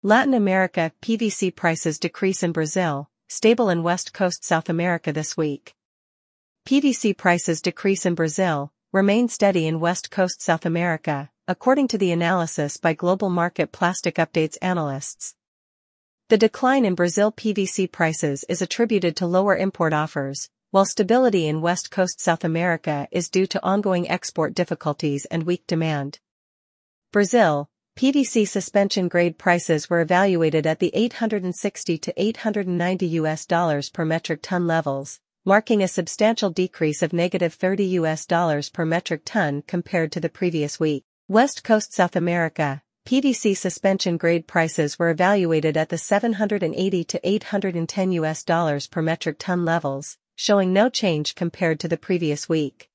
Latin America, PVC prices decrease in Brazil, stable in West Coast South America this week. PVC prices decrease in Brazil, remain steady in West Coast South America, according to the analysis by Global Market Plastic Updates analysts. The decline in Brazil PVC prices is attributed to lower import offers, while stability in West Coast South America is due to ongoing export difficulties and weak demand. Brazil, PVC suspension grade prices were evaluated at the $860 to $890 per metric ton levels, marking a substantial decrease of -$30 per metric ton compared to the previous week. West Coast South America, PVC suspension grade prices were evaluated at the $780 to $810 per metric ton levels, showing no change compared to the previous week.